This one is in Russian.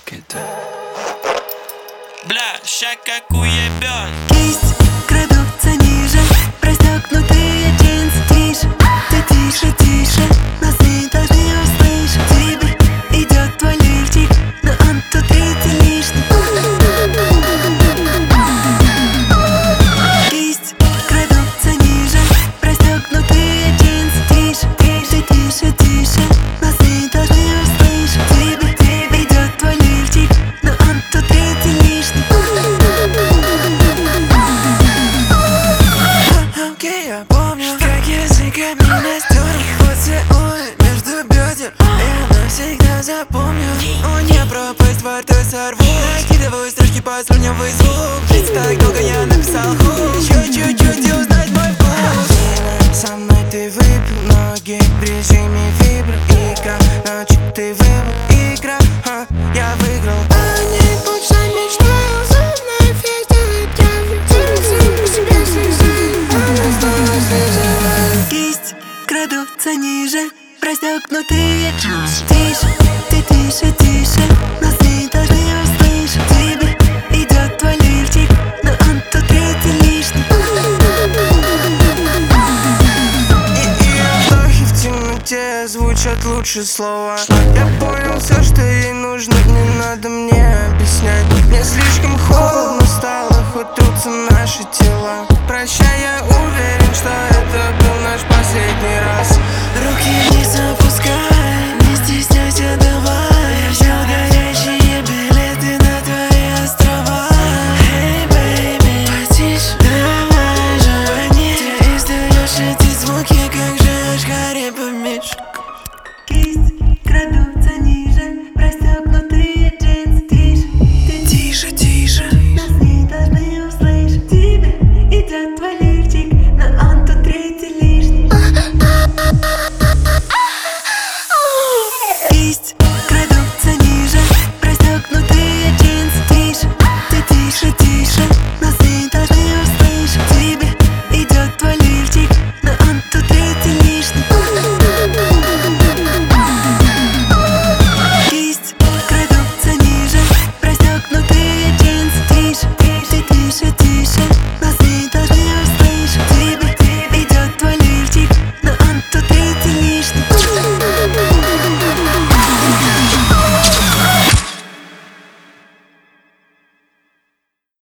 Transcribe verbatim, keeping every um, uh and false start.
это. Бля, ща как уебёт. Кисть крадутся ниже, расстёгнутые джинсы. Тише, ты тише, тише, нас не должны услышать. Тебе идёт твой лифчик, но он тут тридцать лишний. Кисть крадутся ниже, расстёгнутые джинсы. Тише, тише, тише, тише, нас не должны услышать. Тебе, тебе идёт твой лифчик, но он тут тридцать лишний. Окей, я помню, как языками настёр поцелуй между бедер, я навсегда запомню. О, не пропасть, во рту сорву. Накидываю строчки по слюнявый звук. Ведь так долго я написал хук. Чуть-чуть и узнать мой вкус. Со мной ты выпил ноги в режиме вибро. Игра, ночью ты выбыл, игра, ха, я выиграл. Они больше мечтаю, за мной весь делает травлю. Сам по себе слезы, она снова слезы. Кисть крадутся ниже, расстёгнутые джинсы. Тише, ты тише, тише, нас не должны услышать. Тебе идёт твой лифчик, но он тут тридцать лишний. И ее вдохи в темноте звучат лучше слова. Я понял все, что ей нужно, не надо мне объяснять. Мне слишком холодно стало, хоть трутся наши тела. Прощай, я уверен, что это был наш последний раз.